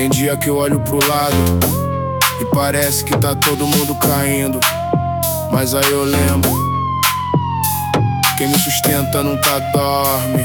Tem dia que eu olho pro lado e parece que tá todo mundo caindo, mas aí eu lembro: quem me sustenta nunca dorme.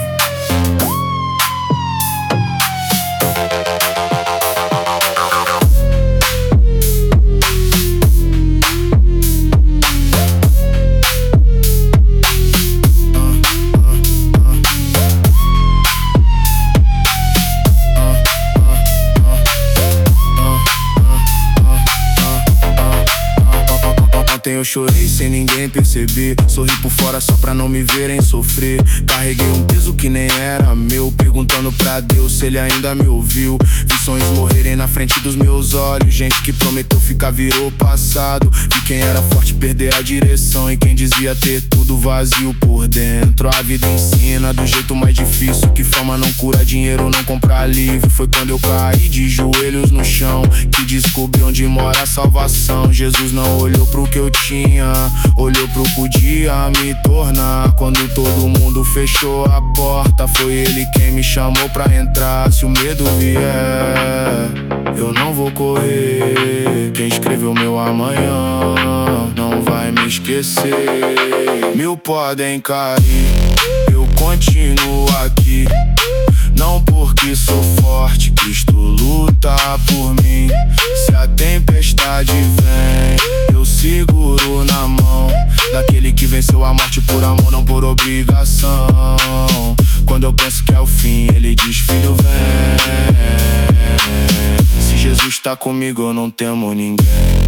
Ontem eu chorei sem ninguém perceber, sorri por fora só pra não me verem sofrer. Carreguei um peso que nem era meu, perguntando pra Deus se ele ainda me ouviu. Vi sonhos morrerem na frente dos meus olhos, gente que prometeu ficar virou passado. Vi quem era forte perder a direção e quem dizia ter tudo vazio por dentro. A vida ensina do jeito mais difícil que fama não cura, dinheiro não compra alívio. Foi quando eu caí de joelhos no chão que descobri onde mora a salvação. Jesus não olhou pro que eu tinha, olhou pro podia me tornar. Quando todo mundo fechou a porta, foi ele quem me chamou pra entrar. Se o medo vier, eu não vou correr. Quem escreveu meu amanhã não vai me esquecer. Mil podem cair, eu continuo aqui. Não porque sou forte, Cristo luta por mim. Se a tempestade vem, eu seguro na mão daquele que venceu a morte por amor, não por obrigação. Quando eu penso que é o fim, ele diz: filho, vem. Se Jesus tá comigo, eu não temo ninguém.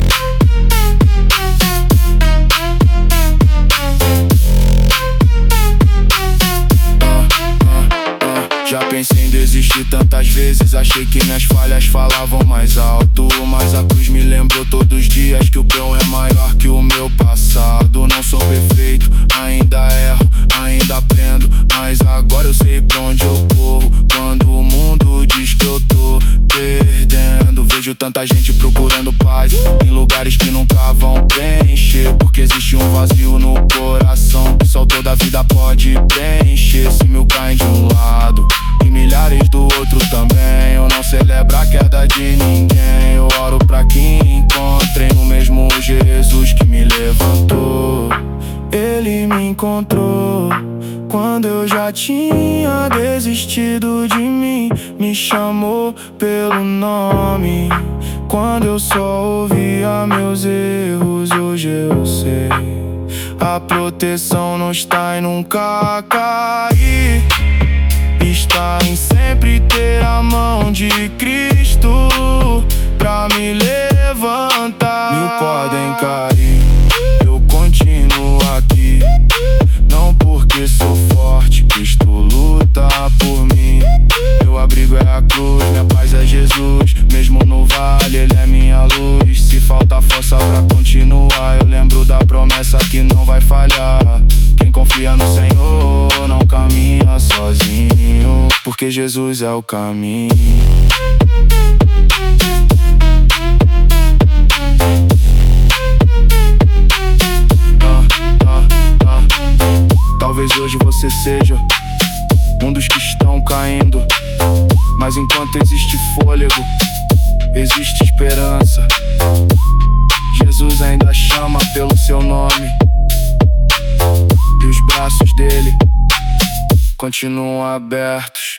Já pensei em desistir tantas vezes, achei que minhas falhas falavam mais alto. Mas a cruz me lembrou todos os dias que o pão é maior que o meu passado. Não sou perfeito, ainda erro, ainda aprendo, mas agora eu sei pra onde eu corro. Quando o mundo diz que eu tô perdendo, vejo tanta gente procurando paz em lugares que nunca vão preencher, porque existe um vazio no coração que só toda a vida pode preencher. Se mil caem de um lado e milhares do outro também, eu não celebro a queda de ninguém. Eu oro pra que encontrem o mesmo Jesus que me levantou. Ele me encontrou quando eu já tinha desistido de mim. Me chamou pelo nome quando eu só ouvia meus erros. Hoje eu sei, a proteção não está em nunca cair, está em sempre ter a mão de Cristo pra me levantar. Mil podem cair, eu continuo aqui. Não porque sou forte, Cristo luta por mim. Meu abrigo é a cruz, minha paz é Jesus. Mesmo no vale, ele é minha luz. Se falta força pra continuar, eu lembro da promessa que não vai falhar. Quem confia no Senhor não caminha sozinho, porque Jesus é o caminho. Talvez hoje você seja um dos que estão caindo, mas enquanto existe fôlego, existe esperança. Jesus ainda chama pelo seu nome e os braços dele continuam abertos.